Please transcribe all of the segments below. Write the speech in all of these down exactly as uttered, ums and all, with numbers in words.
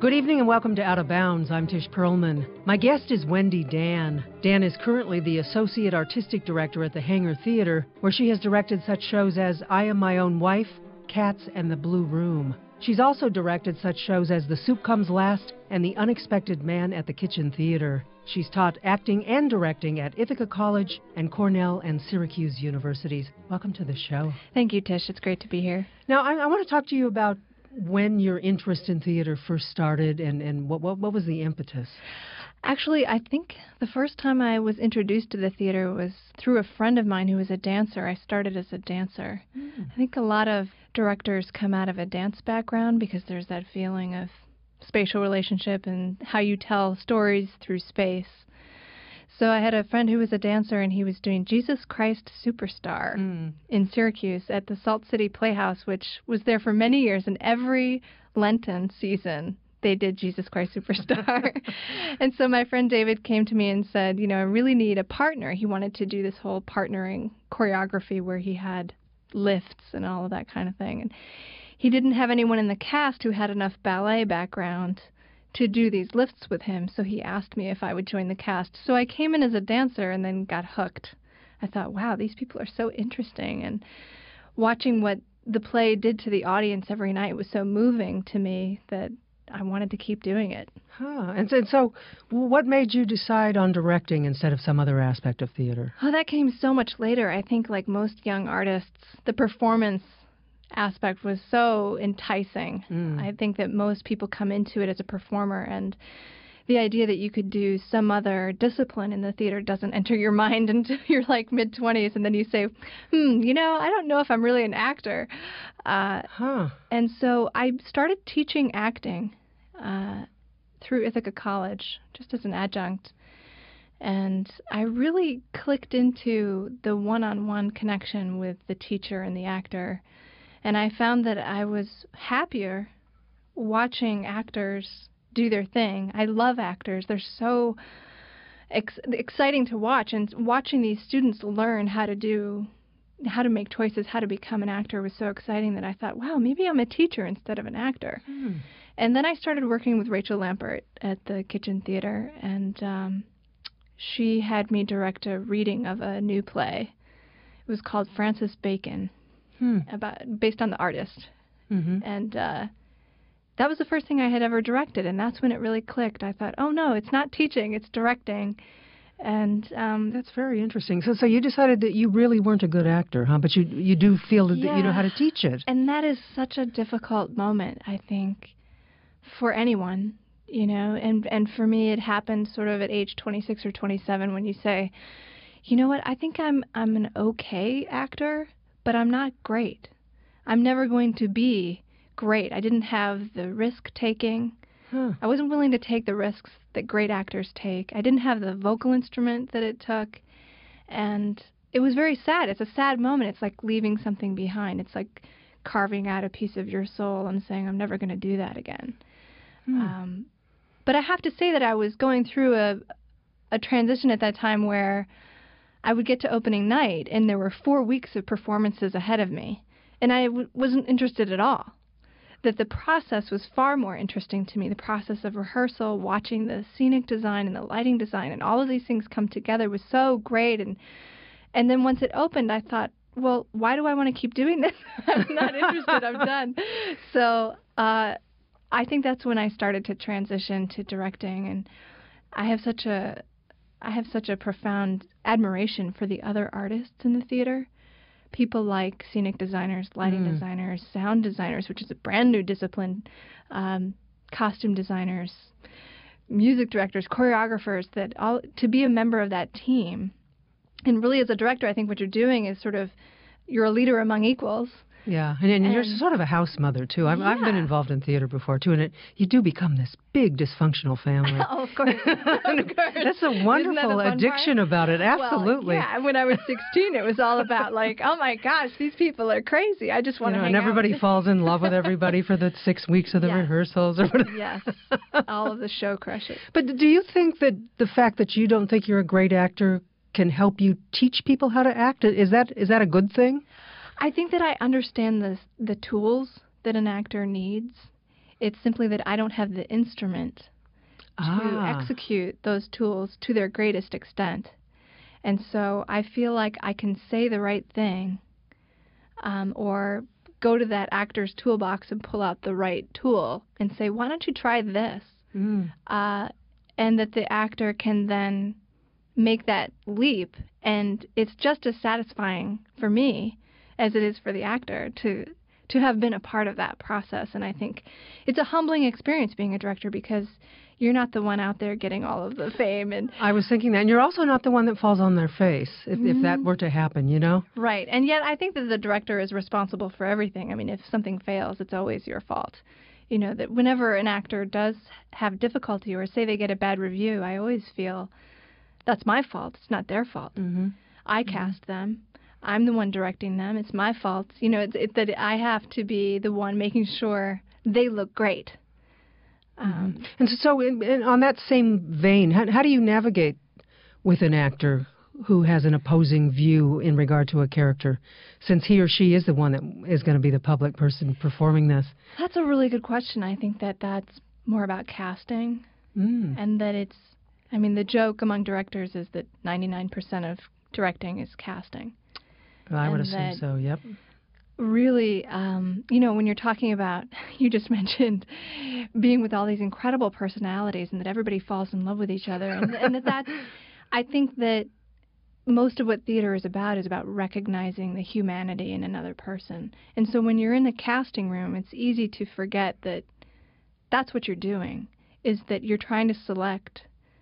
Good evening and welcome to Out of Bounds. I'm Tish Perlman. My guest is Wendy Dan. Dan is currently the Associate Artistic Director at the Hangar Theater, where she has directed such shows as I Am My Own Wife, Cats, and The Blue Room. She's also directed such shows as The Soup Comes Last and The Unexpected Man at the Kitchen Theater. She's taught acting and directing at Ithaca College and Cornell and Syracuse universities. Welcome to the show. Thank you, Tish. It's great to be here. Now, I, I want to talk to you about when your interest in theater first started and, and what, what what was the impetus? Actually, I think the first time I was introduced to the theater was through a friend of mine who was a dancer. I started as a dancer. Mm. I think a lot of directors come out of a dance background because there's that feeling of spatial relationship and how you tell stories through space. So I had a friend who was a dancer, and he was doing Jesus Christ Superstar mm. in Syracuse at the Salt City Playhouse, which was there for many years. And every Lenten season, they did Jesus Christ Superstar. And so my friend David came to me and said, you know, I really need a partner. He wanted to do this whole partnering choreography where he had lifts and all of that kind of thing. And he didn't have anyone in the cast who had enough ballet background to do these lifts with him, so he asked me if I would join the cast. So I came in as a dancer and then got hooked. I thought, wow, these people are so interesting. And watching what the play did to the audience every night was so moving to me that I wanted to keep doing it. Huh. And so, so what made you decide on directing instead of some other aspect of theater? Oh, that came so much later. I think like most young artists, the performance aspect was so enticing. Mm. I think that most people come into it as a performer, and the idea that you could do some other discipline in the theater doesn't enter your mind until you're like mid-twenties, and then you say, hmm, you know, I don't know if I'm really an actor. Uh, huh. And so I started teaching acting uh, through Ithaca College, just as an adjunct. And I really clicked into the one-on-one connection with the teacher and the actor. And I found that I was happier watching actors do their thing. I love actors. They're so ex- exciting to watch. And watching these students learn how to do, how to make choices, how to become an actor was so exciting that I thought, wow, maybe I'm a teacher instead of an actor. Hmm. And then I started working with Rachel Lampert at the Kitchen Theater, and um, she had me direct a reading of a new play. It was called Francis Bacon. Hmm. About based on the artist, mm-hmm. and uh, that was the first thing I had ever directed, and that's when it really clicked. I thought, oh no, it's not teaching, it's directing, and um, that's very interesting. So, so you decided that you really weren't a good actor, huh? But you you do feel that, yeah. that you know how to teach it, and that is such a difficult moment, I think, for anyone, you know, and and for me, it happened sort of at age twenty-six or twenty-seven when you say, you know what, I think I'm I'm an okay actor, but I'm not great. I'm never going to be great. I didn't have the risk-taking. Huh. I wasn't willing to take the risks that great actors take. I didn't have the vocal instrument that it took. And it was very sad. It's a sad moment. It's like leaving something behind. It's like carving out a piece of your soul and saying, I'm never going to do that again. Hmm. Um, but I have to say that I was going through a, a transition at that time where I would get to opening night, and there were four weeks of performances ahead of me, and I w- wasn't interested at all. That the process was far more interesting to me. The process of rehearsal, watching the scenic design and the lighting design, and all of these things come together was so great. And and then once it opened, I thought, well, why do I want to keep doing this? I'm not interested. I'm done. So uh, I think that's when I started to transition to directing, and I have such a I have such a profound admiration for the other artists in the theater. People like scenic designers, lighting mm. designers, sound designers, which is a brand new discipline, um, costume designers, music directors, choreographers, that all to be a member of that team. And really as a director, I think what you're doing is sort of, you're a leader among equals. Yeah, and, and, and you're sort of a house mother, too. I've, yeah. I've been involved in theater before, too, and it, you do become this big dysfunctional family. Oh, of course. of course. That's a wonderful that a addiction part? About it, absolutely. Well, yeah, when I was sixteen, it was all about, like, oh, my gosh, these people are crazy. I just want you to know, hang and everybody out. falls in love with everybody for the six weeks of the yes. rehearsals. Or whatever. Yes, all of the show crushes. But do you think that the fact that you don't think you're a great actor can help you teach people how to act? Is that is that a good thing? I think that I understand the the tools that an actor needs. It's simply that I don't have the instrument to Ah. execute those tools to their greatest extent. And so I feel like I can say the right thing, um, or go to that actor's toolbox and pull out the right tool and say, why don't you try this? Mm. Uh, and that the actor can then make that leap. And it's just as satisfying for me as it is for the actor to to have been a part of that process. And I think it's a humbling experience being a director, because you're not the one out there getting all of the fame. And I was thinking that. And you're also not the one that falls on their face if, mm-hmm. if that were to happen, you know? Right. And yet I think that the director is responsible for everything. I mean, if something fails, it's always your fault. You know, that whenever an actor does have difficulty, or say they get a bad review, I always feel that's my fault. It's not their fault. Mm-hmm. I cast mm-hmm. them. I'm the one directing them. It's my fault. You know, it's, it's that I have to be the one making sure they look great. Um, mm-hmm. And so, so in, in, on that same vein, how, how do you navigate with an actor who has an opposing view in regard to a character, since he or she is the one that is going to be the public person performing this? That's a really good question. I think that that's more about casting, mm. and that it's, I mean, the joke among directors is that ninety-nine percent of directing is casting. Well, I would and assume so, yep. Really, um, you know, when you're talking about, you just mentioned being with all these incredible personalities and that everybody falls in love with each other. And, and that that's, I think that most of what theater is about is about recognizing the humanity in another person. And so when you're in the casting room, it's easy to forget that that's what you're doing, is that you're trying to select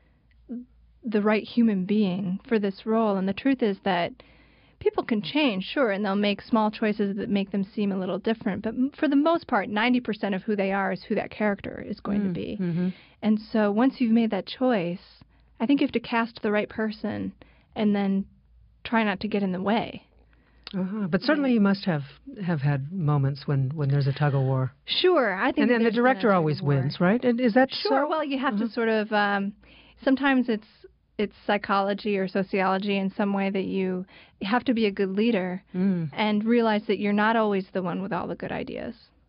the right human being for this role. And the truth is that people can change, sure, and they'll make small choices that make them seem a little different. But for the most part, ninety percent of who they are is who that character is going mm, to be. Mm-hmm. And so once you've made that choice, I think you have to cast the right person and then try not to get in the way. Uh-huh. But certainly you must have, have had moments when, when there's a tug-of-war. Sure. I think and then the director always wins, right? And is that sure? So? Well, you have uh-huh. to sort of, um, sometimes it's it's psychology or sociology in some way that you have to be a good leader mm. and realize that you're not always the one with all the good ideas.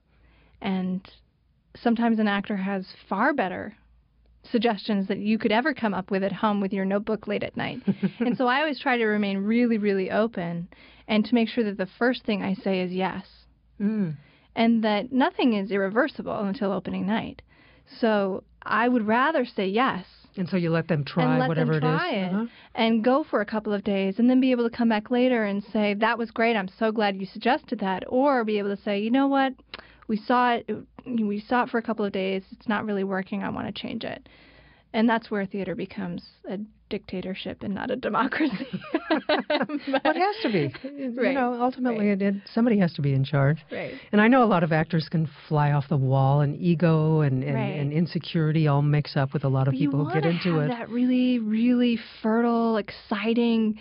And sometimes an actor has far better suggestions that you could ever come up with at home with your notebook late at night. And so I always try to remain really, really open and to make sure that the first thing I say is yes. Mm. And that nothing is irreversible until opening night. So I would rather say yes. And so you let them try and let whatever them try it is. It uh-huh. and go for a couple of days and then be able to come back later and say, that was great, I'm so glad you suggested that. Or be able to say, you know what, we saw it, we saw it for a couple of days, it's not really working, I want to change it. And that's where theater becomes a dictatorship and not a democracy. Well, it has to be. Right. You know, ultimately, right. it, it, somebody has to be in charge. Right. And I know a lot of actors can fly off the wall, and ego and, and, right. and insecurity all mix up with a lot of but people who get into have it. That really, really fertile, exciting,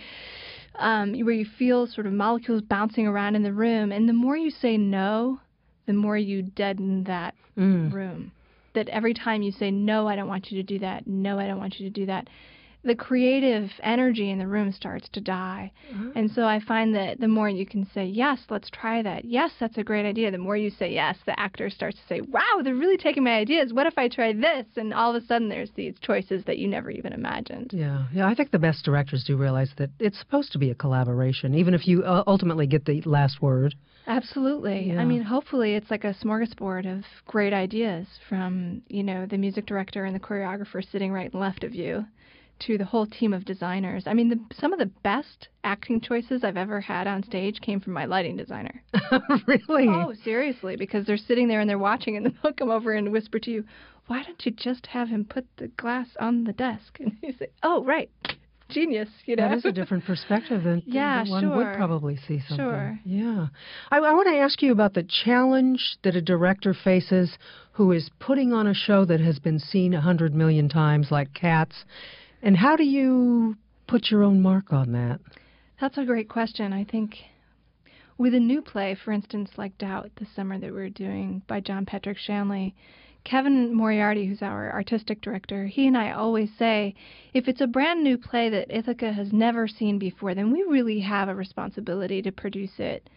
um, where you feel sort of molecules bouncing around in the room. And the more you say no, the more you deaden that mm. room. That every time you say, no, I don't want you to do that, no, I don't want you to do that, the creative energy in the room starts to die. Uh-huh. And so I find that the more you can say, yes, let's try that, yes, that's a great idea, the more you say yes, the actor starts to say, wow, they're really taking my ideas, what if I try this? And all of a sudden there's these choices that you never even imagined. Yeah, yeah. I think the best directors do realize that it's supposed to be a collaboration, even if you uh, ultimately get the last word. Absolutely. Yeah. I mean, hopefully it's like a smorgasbord of great ideas from, you know, the music director and the choreographer sitting right and left of you to the whole team of designers. I mean, the, some of the best acting choices I've ever had on stage came from my lighting designer. Really? Oh, seriously, because they're sitting there and they're watching and then they'll come over and whisper to you, why don't you just have him put the glass on the desk? And you say, oh, right. Genius, you know. That is a different perspective than yeah, one sure. would probably see something. Sure. Yeah. I, I want to ask you about the challenge that a director faces who is putting on a show that has been seen a hundred million times, like Cats. And how do you put your own mark on that? That's a great question. I think with a new play, for instance, like Doubt this summer that we were doing by John Patrick Shanley, Kevin Moriarty, who's our artistic director, he and I always say, if it's a brand new play that Ithaca has never seen before, then we really have a responsibility to produce it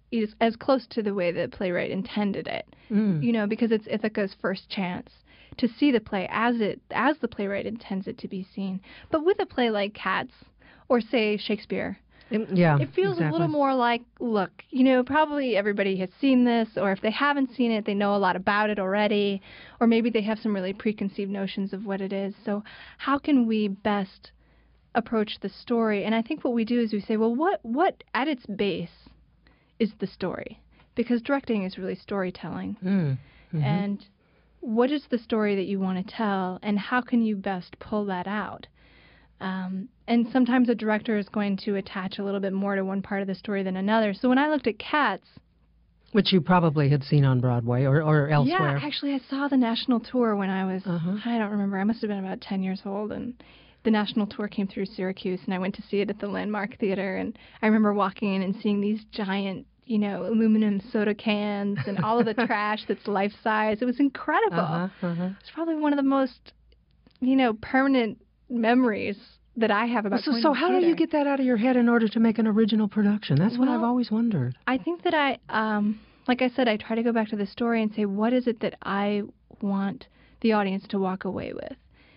is as close to the way the playwright intended it, Mm. you know, because it's Ithaca's first chance to see the play as it as the playwright intends it to be seen. But with a play like Cats, or say Shakespeare, It- yeah, it feels exactly. a little more like, look, you know, probably everybody has seen this, or if they haven't seen it, they know a lot about it already, or maybe they have some really preconceived notions of what it is. So how can we best approach the story? And I think what we do is we say, well, what, what at its base is the story? Because directing is really storytelling. Mm. Mhm. And what is the story that you want to tell, and how can you best pull that out? Um, and sometimes a director is going to attach a little bit more to one part of the story than another. So when I looked at Cats, Which you probably had seen on Broadway or, or elsewhere. yeah, actually I saw the national tour when I was, Uh-huh. I don't remember, I must have been about ten years old, and the national tour came through Syracuse, and I went to see it at the Landmark Theater, and I remember walking in and seeing these giant, you know, aluminum soda cans and all of the trash that's life-size. It was incredible. Uh-huh, uh-huh. It's probably one of the most, you know, permanent memories that I have about So, going so to how do theater. you get that out of your head in order to make an original production? That's what Well, I've always wondered. I think that I, um, like I said, I try to go back to the story and say, what is it that I want the audience to walk away with?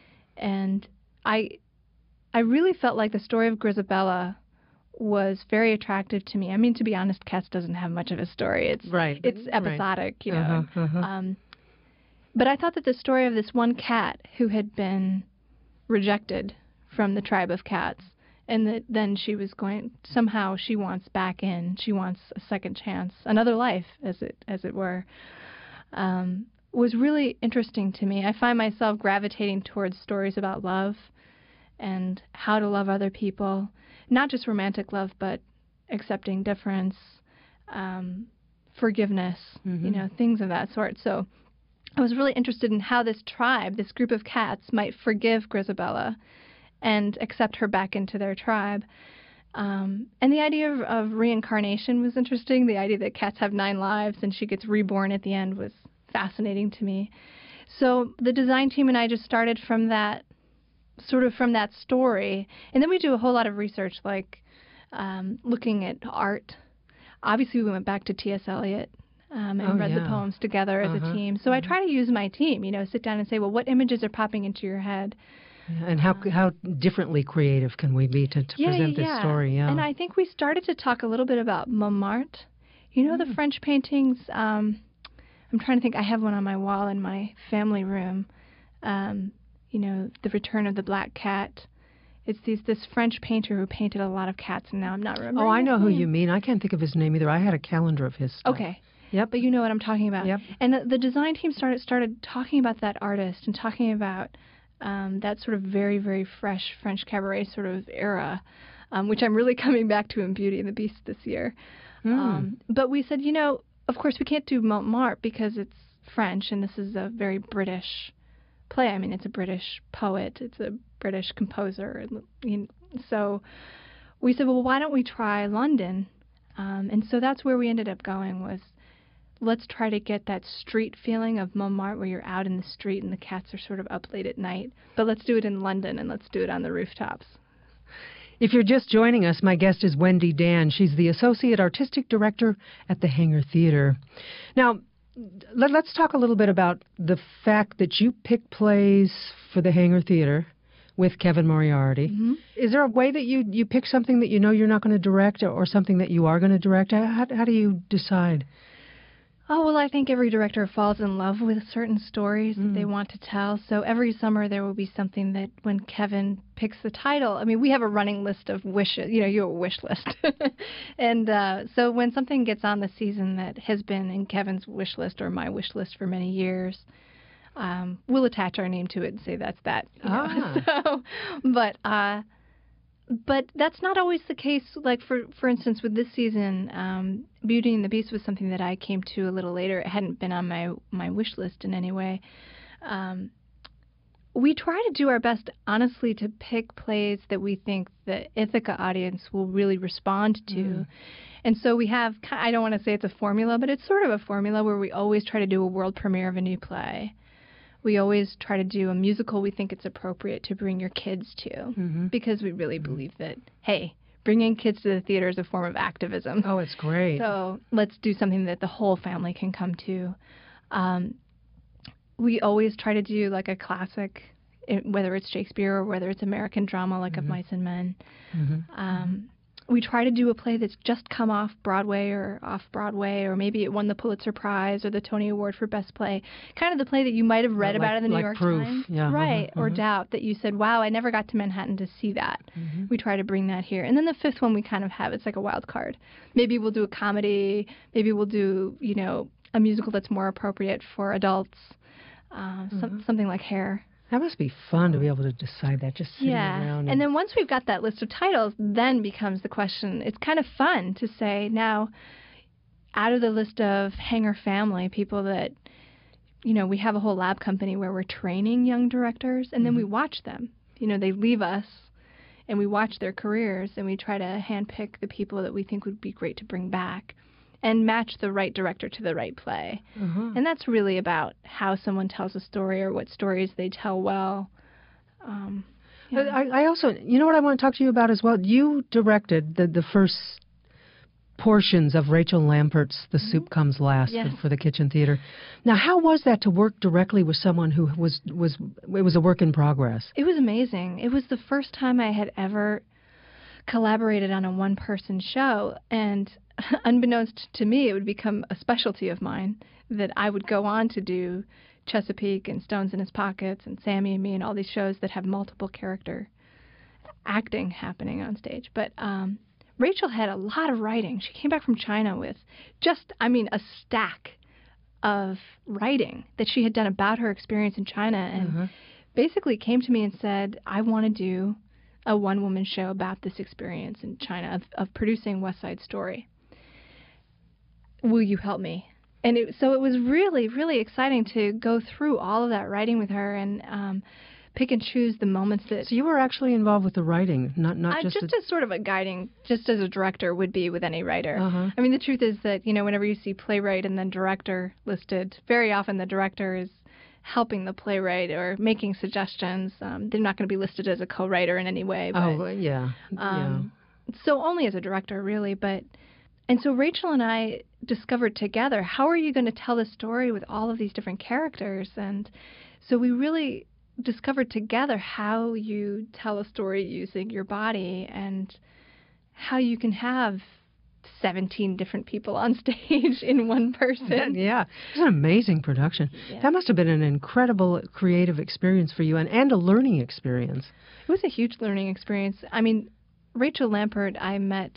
And I, I really felt like the story of Grisabella was very attractive to me. I mean, to be honest, Cats doesn't have much of a story. It's Right. it's Right. episodic, you know. Uh-huh, uh-huh. Um, but I thought that the story of this one cat who had been rejected from the tribe of cats, and that then she was going somehow she wants back in. She wants a second chance, another life, as it as it were. Um, was really interesting to me. I find myself gravitating towards stories about love and how to love other people, not just romantic love, but accepting difference, um, forgiveness, Mhm. you know, things of that sort. So I was really interested in how this tribe, this group of cats, might forgive Grisabella and accept her back into their tribe. Um, and the idea of, of reincarnation was interesting. The idea that cats have nine lives and she gets reborn at the end was fascinating to me. So the design team and I just started from that, sort of from that story. And then we do a whole lot of research, like um, looking at art. Obviously, we went back to T S. Eliot um, and Oh, read yeah. the poems together as Uh-huh. a team. So I try to use my team, you know, sit down and say, well, what images are popping into your head? Yeah, and how how differently creative can we be to, to Yeah, present yeah, this yeah. story? Yeah. And I think we started to talk a little bit about Montmartre. You know, Mm. the French paintings. Um, I'm trying to think. I have one on my wall in my family room. Um, you know, The Return of the Black Cat. It's these this French painter who painted a lot of cats, and now I'm not remembering. oh, I his know who name. you mean. I can't think of his name either. I had a calendar of his stuff. Okay. Yep. But you know what I'm talking about. Yep. And the, the design team started started talking about that artist and talking about um, that sort of very, very fresh French cabaret sort of era, um, which I'm really coming back to in Beauty and the Beast this year. Mm. Um, but we said, you know, of course we can't do Montmartre because it's French and this is a very British play. I mean, it's a British poet. It's a British composer. And, you know, so we said, well, why don't we try London? Um, and so that's where we ended up going was let's try to get that street feeling of Montmartre where you're out in the street and the cats are sort of up late at night. But let's do it in London and let's do it on the rooftops. If you're just joining us, my guest is Wendy Dan. She's the Associate Artistic Director at the Hangar Theater. Now, let, let's talk a little bit about the fact that you pick plays for the Hangar Theater with Kevin Moriarty. Mm-hmm. Is there a way that you, you pick something that you know you're not going to direct or, or something that you are going to direct? How, how do you decide? Oh, well, I think every director falls in love with certain stories Mm. that they want to tell. So every summer there will be something that when Kevin picks the title, I mean, we have a running list of wishes. You know, you have a wish list. and uh, so when something gets on the season that has been in Kevin's wish list or my wish list for many years, um, we'll attach our name to it and say that's that. You know? Ah. So, but uh, but that's not always the case. Like, for for instance, with this season, um, Beauty and the Beast was something that I came to a little later. It hadn't been on my, my wish list in any way. Um, we try to do our best, honestly, to pick plays that we think the Ithaca audience will really respond to. Mm. And so we have, I don't want to say it's a formula, but it's sort of a formula where we always try to do a world premiere of a new play. We always try to do a musical we think it's appropriate to bring your kids to, Mm-hmm. because we really believe that, hey, bringing kids to the theater is a form of activism. Oh, it's great. So let's do something that the whole family can come to. Um, we always try to do like a classic, whether it's Shakespeare or whether it's American drama like mm-hmm. Of Mice and Men. Mm-hmm. Um, we try to do a play that's just come off Broadway or off Broadway, or maybe it won the Pulitzer Prize or the Tony Award for Best Play. Kind of the play that you might have read like, about in the New like York Proof. Times. Yeah. Right, mm-hmm. or Doubt, that you said, wow, I never got to Manhattan to see that. Mm-hmm. We try to bring that here. And then the fifth one we kind of have, it's like a wild card. Maybe we'll do a comedy. Maybe we'll do, you know, a musical that's more appropriate for adults. Uh, mm-hmm. some, something like Hair. That must be fun to be able to decide that, just sitting yeah. around. And... and then once we've got that list of titles, then becomes the question. It's kind of fun to say, now, out of the list of Hanger family, people that, you know, we have a whole lab company where we're training young directors, and mm-hmm. then we watch them. You know, they leave us, and we watch their careers, and we try to handpick the people that we think would be great to bring back and match the right director to the right play. Mm-hmm. And that's really about how someone tells a story or what stories they tell well. Um, yeah. I, I also, you know what I want to talk to you about as well? You directed the, the first portions of Rachel Lampert's The mm-hmm. Soup Comes Last yes. for, for the Kitchen Theater. Now, how was that to work directly with someone who was, was, it was a work in progress? It was amazing. It was the first time I had ever collaborated on a one-person show, and unbeknownst to me, it would become a specialty of mine that I would go on to do Chesapeake and Stones in His Pockets and Sammy and Me and all these shows that have multiple character acting happening on stage. But um, Rachel had a lot of writing. She came back from China with just, I mean, a stack of writing that she had done about her experience in China, and mm-hmm. basically came to me and said, I want to do a one-woman show about this experience in China of, of producing West Side Story. Will you help me? And it, so it was really, really exciting to go through all of that writing with her and um, pick and choose the moments that... So you were actually involved with the writing, not not uh, just... Just a... as sort of a guiding, just as a director would be with any writer. Uh-huh. I mean, the truth is that, you know, whenever you see playwright and then director listed, very often the director is helping the playwright or making suggestions. Um, they're not going to be listed as a co-writer in any way. But, oh, yeah. Um, yeah. So only as a director, really. But And so Rachel and I discovered together, how are you going to tell the story with all of these different characters? And so we really discovered together how you tell a story using your body and how you can have seventeen different people on stage in one person. Yeah, it's an amazing production. Yeah. That must have been an incredible creative experience for you, and, and a learning experience. It was a huge learning experience. I mean, Rachel Lampert I met,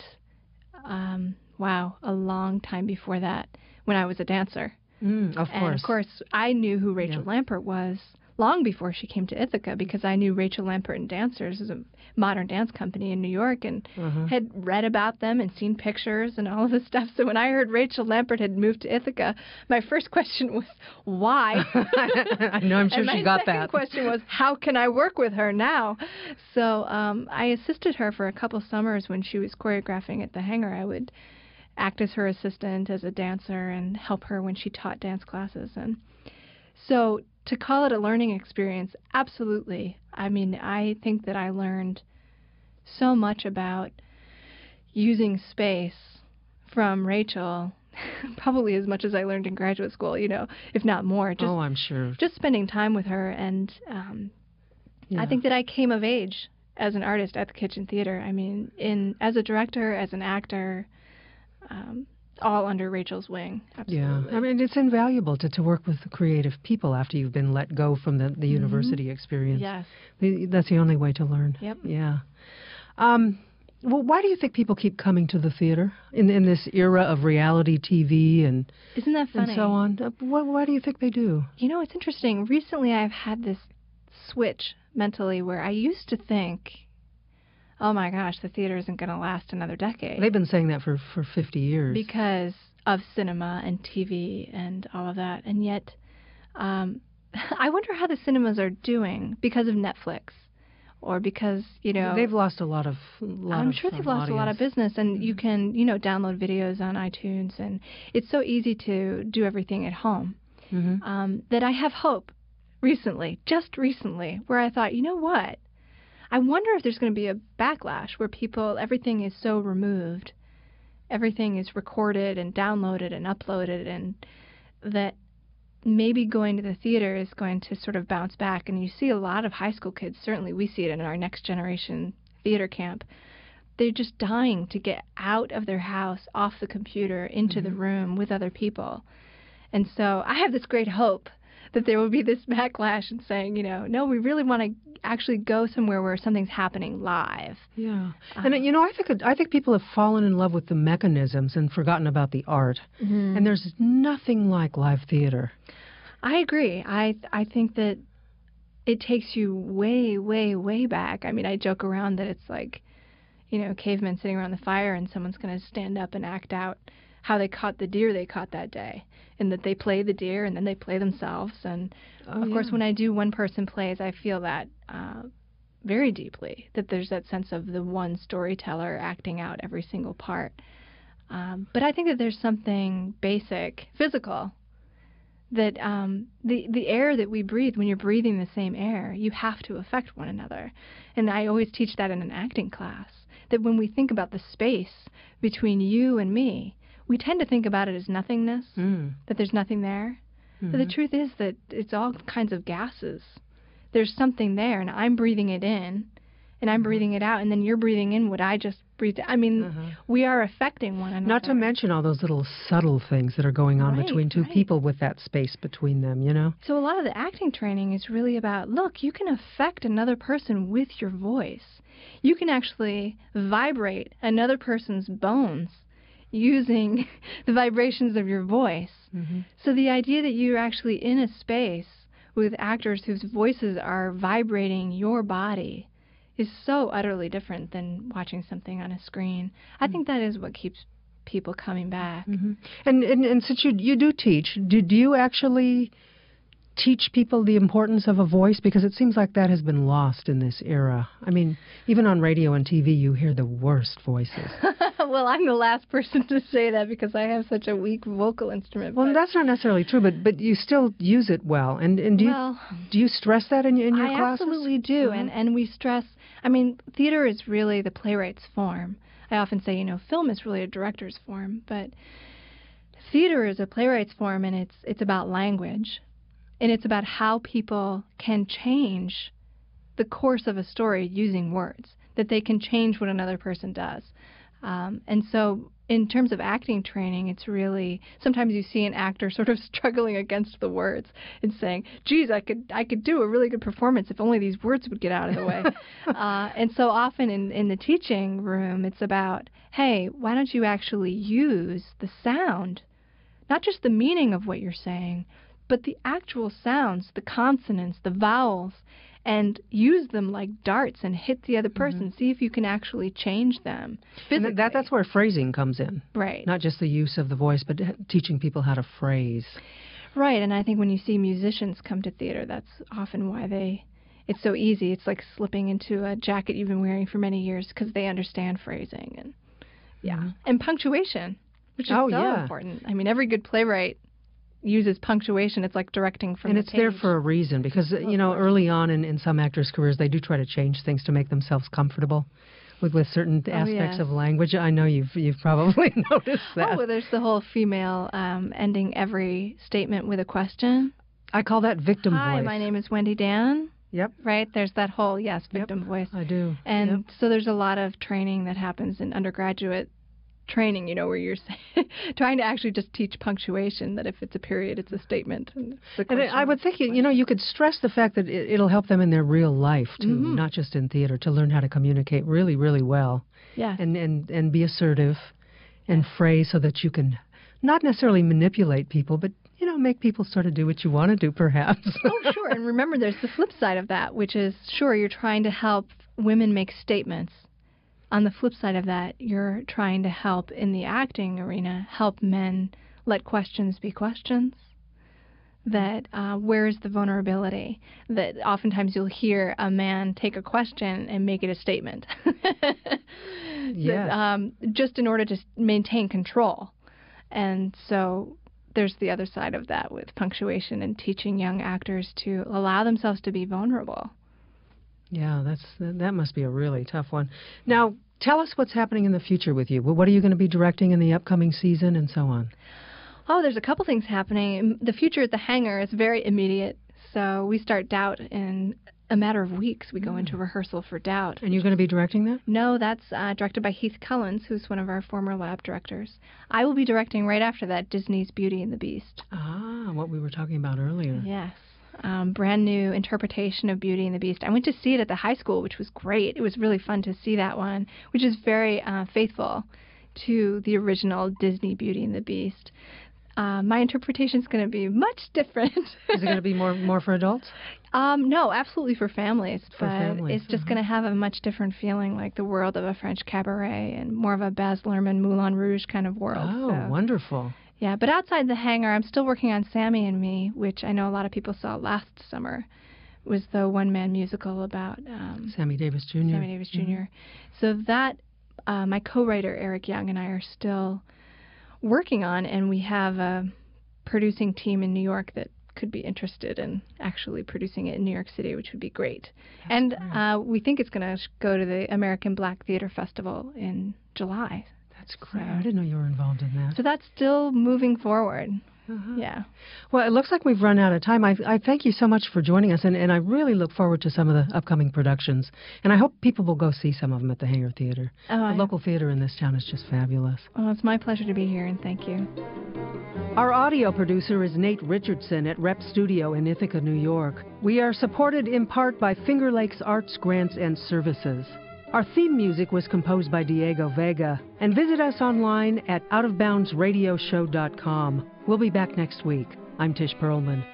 um, wow, a long time before that when I was a dancer. Mm, of and course. of course, I knew who Rachel yeah. Lampert was long before she came to Ithaca, because I knew Rachel Lampert and Dancers as a modern dance company in New York, and uh-huh. had read about them and seen pictures and all of this stuff. So when I heard Rachel Lampert had moved to Ithaca, my first question was, why? I know, I'm sure and she got that. My second question was, how can I work with her now? So um, I assisted her for a couple summers when she was choreographing at the Hangar. I would act as her assistant, as a dancer, and help her when she taught dance classes. And so to call it a learning experience, absolutely. I mean, I think that I learned so much about using space from Rachel, probably as much as I learned in graduate school, you know, if not more. Just, oh, I'm sure. Just spending time with her. And um, yeah. I think that I came of age as an artist at the Kitchen Theater. I mean, in as a director, as an actor, um, all under Rachel's wing. Absolutely. Yeah, I mean, it's invaluable to, to work with creative people after you've been let go from the, the mm-hmm. university experience. Yes. The, that's the only way to learn. Yep. Yeah. Um, well, why do you think people keep coming to the theater in in this era of reality T V and, Isn't that funny? and so on? Uh, why, why do you think they do? You know, it's interesting. Recently I've had this switch mentally where I used to think, oh my gosh, the theater isn't going to last another decade. They've been saying that for, for fifty years. Because of cinema and T V and all of that. And yet, um, I wonder how the cinemas are doing because of Netflix, or because, you know... They've lost a lot of lot I'm of, sure they've um, lost audience. a lot of business, and mm-hmm. you can, you know, download videos on iTunes, and it's so easy to do everything at home. Mm-hmm. Um, that I have hope recently, just recently, where I thought, you know what? I wonder if there's going to be a backlash where people, everything is so removed, everything is recorded and downloaded and uploaded, and that maybe going to the theater is going to sort of bounce back. And you see a lot of high school kids, certainly we see it in our Next Generation theater camp, they're just dying to get out of their house, off the computer, into mm-hmm. the room with other people. And so I have this great hope that there will be this backlash and saying, you know, no, we really want to actually go somewhere where something's happening live. Yeah. Uh, and, you know, I think I think people have fallen in love with the mechanisms and forgotten about the art. Mm-hmm. And there's nothing like live theater. I agree. I I think that it takes you way, way, way back. I mean, I joke around that it's like, you know, cavemen sitting around the fire and someone's going to stand up and act out how they caught the deer they caught that day, and that they play the deer and then they play themselves. And oh, of yeah. course, when I do one-person plays, I feel that uh, very deeply, that there's that sense of the one storyteller acting out every single part. Um, but I think that there's something basic, physical, that um, the the air that we breathe, when you're breathing the same air, you have to affect one another. And I always teach that in an acting class, that when we think about the space between you and me, we tend to think about it as nothingness, mm. that there's nothing there. Mm-hmm. But the truth is that it's all kinds of gases. There's something there, and I'm breathing it in, and I'm mm-hmm. breathing it out, and then you're breathing in what I just breathed. I mean, uh-huh. we are affecting one another. Not to mention all those little subtle things that are going on right, between two right. people with that space between them, you know? So a lot of the acting training is really about, look, you can affect another person with your voice. You can actually vibrate another person's bones using the vibrations of your voice. Mm-hmm. So the idea that you're actually in a space with actors whose voices are vibrating your body is so utterly different than watching something on a screen. I mm-hmm. think that is what keeps people coming back. Mm-hmm. And, and and since you you do teach, do, do you actually teach people the importance of a voice? Because it seems like that has been lost in this era. I mean, even on radio and T V, you hear the worst voices. Well, I'm the last person to say that because I have such a weak vocal instrument. Well, that's not necessarily true, but but you still use it well. And and do you well, do you stress that in, in your I classes? I absolutely do, mm-hmm. and and we stress. I mean, theater is really the playwright's form. I often say, you know, film is really a director's form, but theater is a playwright's form, and it's it's about language. And it's about how people can change the course of a story using words, that they can change what another person does. Um, and so in terms of acting training, it's really, sometimes you see an actor sort of struggling against the words and saying, geez, I could I could do a really good performance if only these words would get out of the way. uh, and so often in, in the teaching room, it's about, hey, why don't you actually use the sound, not just the meaning of what you're saying, but the actual sounds, the consonants, the vowels, and use them like darts and hit the other person. Mm-hmm. See if you can actually change them physically. And that, that's where phrasing comes in. Right. Not just the use of the voice, but teaching people how to phrase. Right, and I think when you see musicians come to theater, that's often why they, it's so easy. It's like slipping into a jacket you've been wearing for many years because they understand phrasing. And yeah, mm-hmm. and punctuation, which is oh, so yeah. important. I mean, every good playwright uses punctuation. It's like directing from and the it's page. There for a reason, because, you know, early on in, in some actors' careers, they do try to change things to make themselves comfortable with, with certain oh, aspects yes. of language. I know you've you've probably noticed that. Oh, well, there's the whole female um, ending every statement with a question. I call that victim Hi, voice. my name is Wendy Dan. Yep. Right? There's that whole, yes, victim yep, voice. I do. And yep. so there's a lot of training that happens in undergraduate training, you know, where you're trying to actually just teach punctuation, that if it's a period, it's a statement. And, it's a and I would think, you, you know, you could stress the fact that it, it'll help them in their real life, too, mm-hmm. not just in theater, to learn how to communicate really, really well. Yeah. And, and, and be assertive and yes. phrase so that you can not necessarily manipulate people, but, you know, make people sort of do what you want to do, perhaps. Oh, sure. And remember, there's the flip side of that, which is, sure, you're trying to help women make statements. On the flip side of that, you're trying to help, in the acting arena, help men let questions be questions. That uh, where is the vulnerability? That oftentimes you'll hear a man take a question and make it a statement. Yes. That, um, just in order to maintain control. And so there's the other side of that with punctuation and teaching young actors to allow themselves to be vulnerable. Yeah, that's that must be a really tough one. Now, tell us what's happening in the future with you. Well, what are you going to be directing in the upcoming season and so on? Oh, there's a couple things happening. The future at the Hangar is very immediate. So we start Doubt in a matter of weeks. We go into rehearsal for Doubt. And you're going to be directing that? No, that's uh, directed by Heath Cullens, who's one of our former lab directors. I will be directing right after that Disney's Beauty and the Beast. Ah, what we were talking about earlier. Yes. Um, brand new interpretation of Beauty and the Beast. I went to see it at the high school, which was great. It was really fun to see that one, which is very uh, faithful to the original Disney Beauty and the Beast. Uh, my interpretation is going to be much different. Is it going to be more more for adults? Um, no, absolutely for families. For but families. It's just uh-huh. going to have a much different feeling, like the world of a French cabaret and more of a Baz Luhrmann, Moulin Rouge kind of world. Oh, so. wonderful. Yeah, but outside the Hangar, I'm still working on Sammy and Me, which I know a lot of people saw last summer. It was the one-man musical about um, Sammy Davis Junior Sammy Davis Junior Mm-hmm. So that, uh, my co-writer Eric Young and I are still working on, and we have a producing team in New York that could be interested in actually producing it in New York City, which would be great. That's and great. Uh, we think it's going to go to the American Black Theater Festival in July. That's great. So, I didn't know you were involved in that. so that's still moving forward. Uh-huh. Yeah. Well, it looks like we've run out of time. I, I thank you so much for joining us, and, and I really look forward to some of the upcoming productions. And I hope people will go see some of them at the Hangar Theater. Oh, the I- local theater in this town is just fabulous. Well, it's my pleasure to be here, and thank you. Our audio producer is Nate Richardson at Rep Studio in Ithaca, New York. We are supported in part by Finger Lakes Arts Grants and Services. Our theme music was composed by Diego Vega. And visit us online at out of bounds radio show dot com. We'll be back next week. I'm Tish Perlman.